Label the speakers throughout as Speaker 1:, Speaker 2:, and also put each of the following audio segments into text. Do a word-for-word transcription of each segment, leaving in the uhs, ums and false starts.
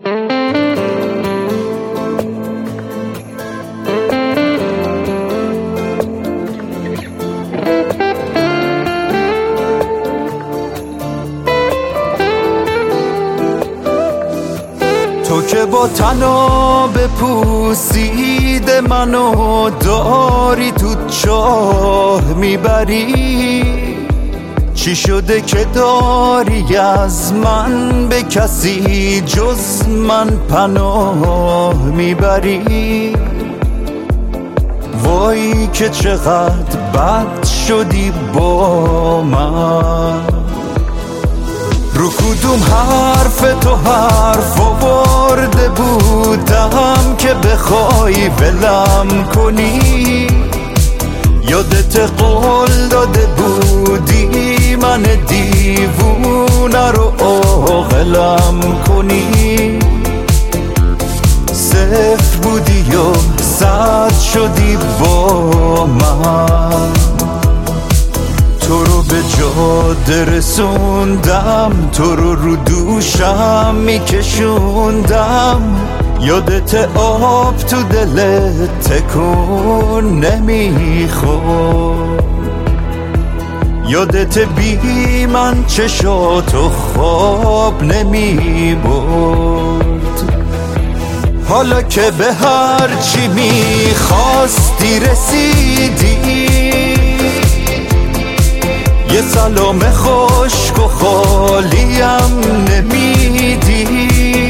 Speaker 1: تو که با طناب پوسید منو داری تو چاه میبری، چی شده که داری از من به کسی جز من پناه میبری؟ وای که چقدر بد شدی با من، رو کدوم حرف تو حرف آورده بودم که بخوای ولم کنی؟ یادت قول داده بودی من دیوونه رو عاقلم کنی؟ صفر بودی و صد شدی با من، تو رو به جاده رسوندم، تو رو رو دوشم میکشوندم، یادت آب تو دلت تکون نمیخورد، یادت بی من چشاتو خواب نمیبرد. حالا که به هر چی میخواستی رسیدی، یه سلام خشک و خالیم نمیدی،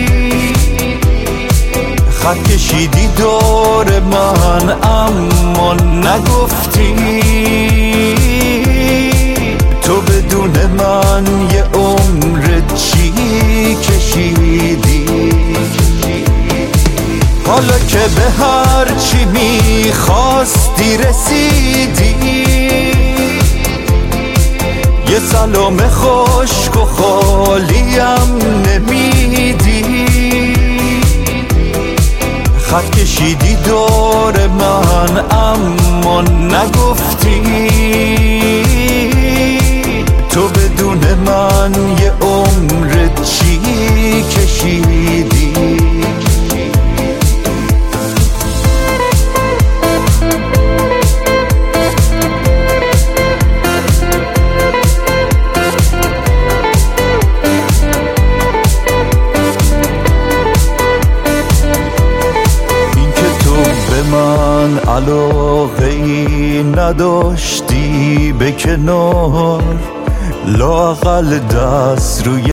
Speaker 1: خط کشیدی دور من اما نگفتی، تو بدون من یه عمر چی کشیدی؟ حالا که به هر چی میخواستی رسیدی، یه سلام خشک و خالیم نمیدی، خط کشیدی دور من اما نگفتی، تو بدون من یه عمر چی کشیدی؟ من علاقه ای نداشتی به کنار، لااقل دست روی